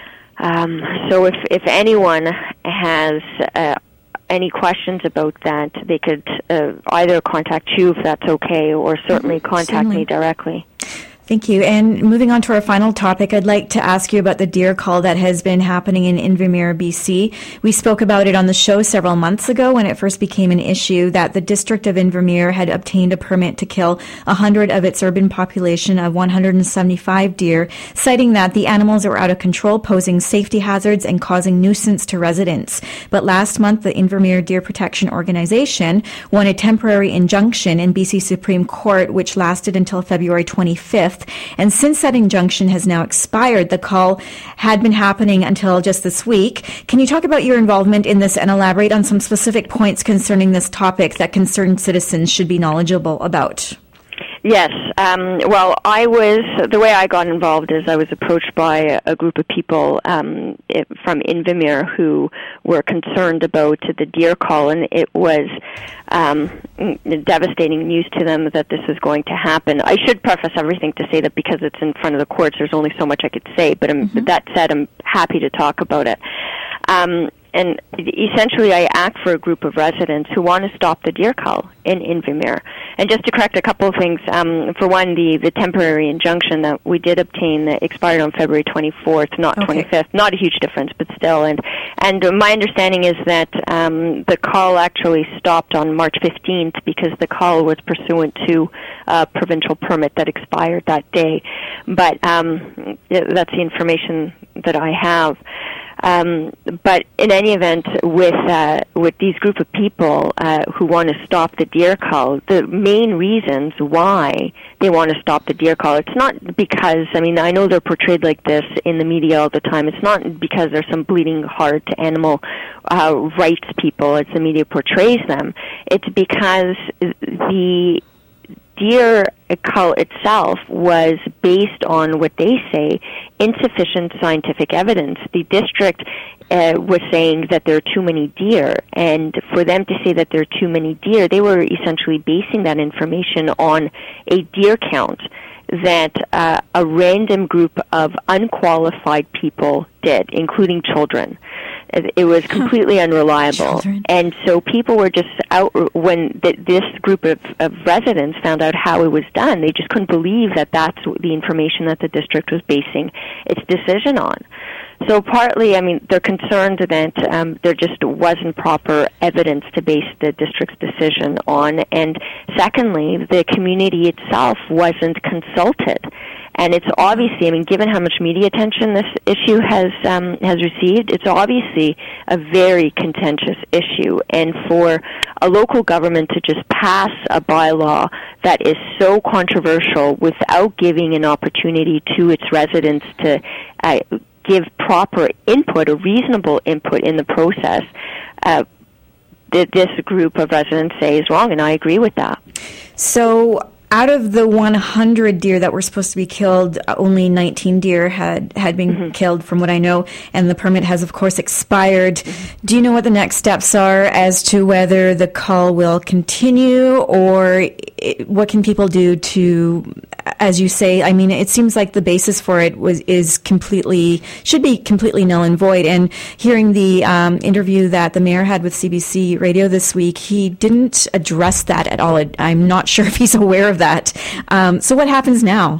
Um, so if, if anyone has uh, any questions about that, they could uh, either contact you if that's okay, or certainly mm-hmm. contact certainly. me directly. Thank you. And moving on to our final topic, I'd like to ask you about the deer cull that has been happening in Invermere, B C. We spoke about it on the show several months ago when it first became an issue that the district of Invermere had obtained a permit to kill one hundred of its urban population of one hundred seventy-five deer, citing that the animals were out of control, posing safety hazards and causing nuisance to residents. But last month, the Invermere Deer Protection Organization won a temporary injunction in B C Supreme Court, which lasted until February twenty-fifth. And since that injunction has now expired, the call had been happening until just this week. Can you talk about your involvement in this and elaborate on some specific points concerning this topic that concerned citizens should be knowledgeable about? Yes. Um, well, I was, the way I got involved is I was approached by a group of people um, it, from Invermere who were concerned about the deer cull, and it was um, devastating news to them that this was going to happen. I should preface everything to say that because it's in front of the courts, there's only so much I could say, but I'm, mm-hmm. that said, I'm happy to talk about it. Um, And essentially, I act for a group of residents who want to stop the deer cull in Invermere. And just to correct a couple of things, um, for one, the, the temporary injunction that we did obtain that expired on February twenty-fourth, not okay. twenty-fifth. Not a huge difference, but still. And and my understanding is that um, the cull actually stopped on March fifteenth because the cull was pursuant to a provincial permit that expired that day. But um, that's the information that I have. Um, but in any event, with uh, with these group of people uh, who want to stop the deer cull, the main reasons why they want to stop the deer cull, it's not because, I mean, I know they're portrayed like this in the media all the time. It's not because there's some bleeding heart animal uh, rights people, as the media portrays them. It's because the deer cull itself was based on what they say insufficient scientific evidence. The district uh, was saying that there are too many deer, and for them to say that there are too many deer, they were essentially basing that information on a deer count that uh, a random group of unqualified people did, including children. It was completely huh. unreliable. Children. And so people were just out, when th- this group of, of residents found out how it was done, they just couldn't believe that that's the information that the district was basing its decision on. So partly, I mean, they're concerned that um, there just wasn't proper evidence to base the district's decision on. And secondly, the community itself wasn't consulted. And it's obviously, I mean, given how much media attention this issue has um, has received, it's obviously a very contentious issue. And for a local government to just pass a bylaw that is so controversial without giving an opportunity to its residents to uh, give proper input or reasonable input in the process, uh, th- this group of residents say is wrong, and I agree with that. So out of the one hundred deer that were supposed to be killed, only nineteen deer had, had been mm-hmm. killed, from what I know, and the permit has, of course, expired. Mm-hmm. Do you know what the next steps are as to whether the cull will continue, or it, what can people do to, as you say, I mean, it seems like the basis for it was is completely, should be completely null and void. And hearing the um, interview that the mayor had with C B C Radio this week, he didn't address that at all. I'm not sure if he's aware of that. That. Um, so what happens now?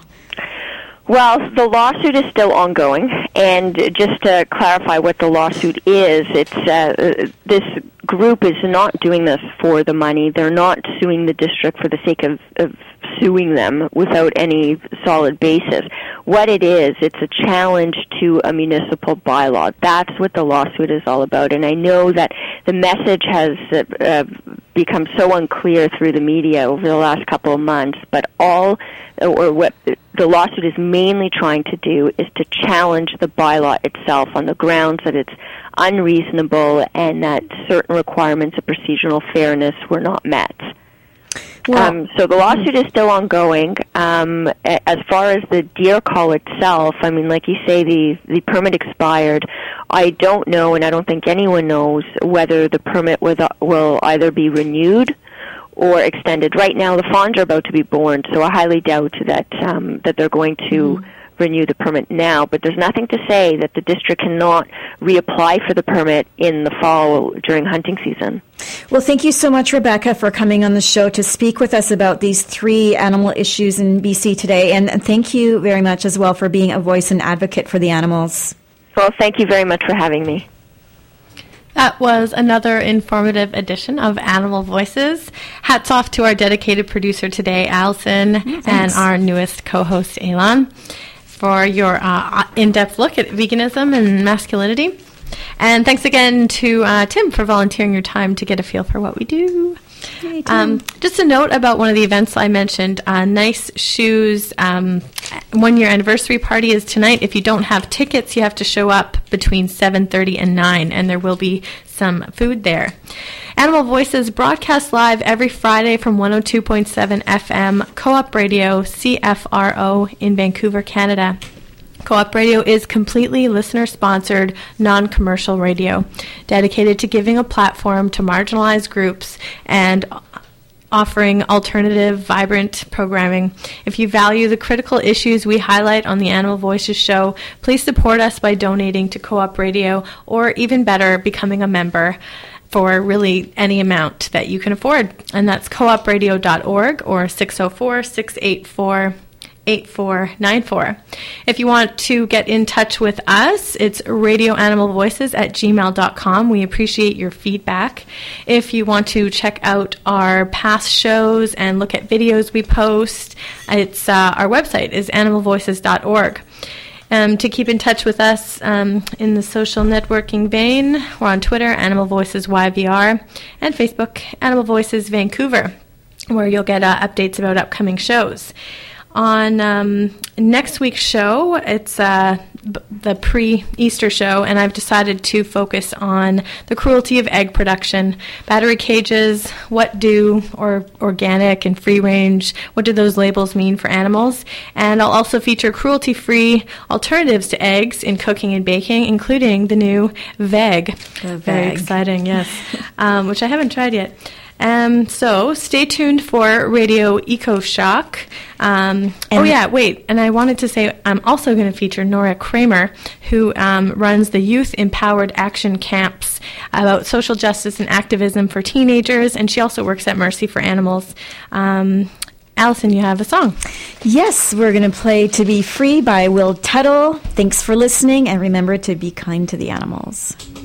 Well, the lawsuit is still ongoing, and just to clarify what the lawsuit is, it's uh, this group is not doing this for the money. They're not suing the district for the sake of, of suing them without any solid basis. What it is, it's a challenge to a municipal bylaw. That's what the lawsuit is all about. And I know that the message has uh, become so unclear through the media over the last couple of months, but all, or what the lawsuit is mainly trying to do is to challenge the bylaw itself on the grounds that it's unreasonable and that certain requirements of procedural fairness were not met. Well, um, so the lawsuit is still ongoing. Um, as far as the deer call itself, I mean, like you say, the, the permit expired. I don't know, and I don't think anyone knows, whether the permit will, will either be renewed or extended. Right now, the fawns are about to be born, so I highly doubt that um, that they're going to mm-hmm. renew the permit now. But there's nothing to say that the district cannot reapply for the permit in the fall during hunting season. Well, thank you so much, Rebecca, for coming on the show to speak with us about these three animal issues in B C today. And, and thank you very much as well for being a voice and advocate for the animals. Well, thank you very much for having me. That was another informative edition of Animal Voices. Hats off to our dedicated producer today, Allison, oh, and our newest co-host, Elan, for your uh, in-depth look at veganism and masculinity. And thanks again to uh, Tim for volunteering your time to get a feel for what we do. Yay, um, just a note about one of the events I mentioned, uh, Nice Shoes um, one-year anniversary party is tonight. If you don't have tickets, you have to show up between seven thirty and nine, and there will be some food there. Animal Voices broadcast live every Friday from one oh two point seven F M, Co-op Radio, C F R O in Vancouver, Canada. Co-op Radio is completely listener-sponsored, non-commercial radio, dedicated to giving a platform to marginalized groups and offering alternative, vibrant programming. If you value the critical issues we highlight on the Animal Voices show, please support us by donating to Co-op Radio, or even better, becoming a member for really any amount that you can afford. And that's co op radio dot org or six oh four, six eight four, eight four nine four. If you want to get in touch with us, it's radioanimalvoices at gmail dot com. We appreciate your feedback. If you want to check out our past shows and look at videos we post, it's uh, our website is animal voices dot org. Um, to keep in touch with us um, in the social networking vein, we're on Twitter, Animal Voices Y V R, and Facebook, Animal Voices Vancouver, where you'll get uh, updates about upcoming shows. On um, next week's show, it's uh, b- the pre-Easter show, and I've decided to focus on the cruelty of egg production, battery cages, what do or organic and free-range, what do those labels mean for animals, and I'll also feature cruelty-free alternatives to eggs in cooking and baking, including the new Veg. The Very Veg. exciting, yes, um, which I haven't tried yet. Um, so stay tuned for Radio Eco Shock. Um, oh yeah, wait, and I wanted to say I'm also going to feature Nora Kramer, who um, runs the Youth Empowered Action Camps about social justice and activism for teenagers, and she also works at Mercy for Animals. Um, Allison, you have a song. Yes, we're going to play To Be Free by Will Tuttle. Thanks for listening, and remember to be kind to the animals.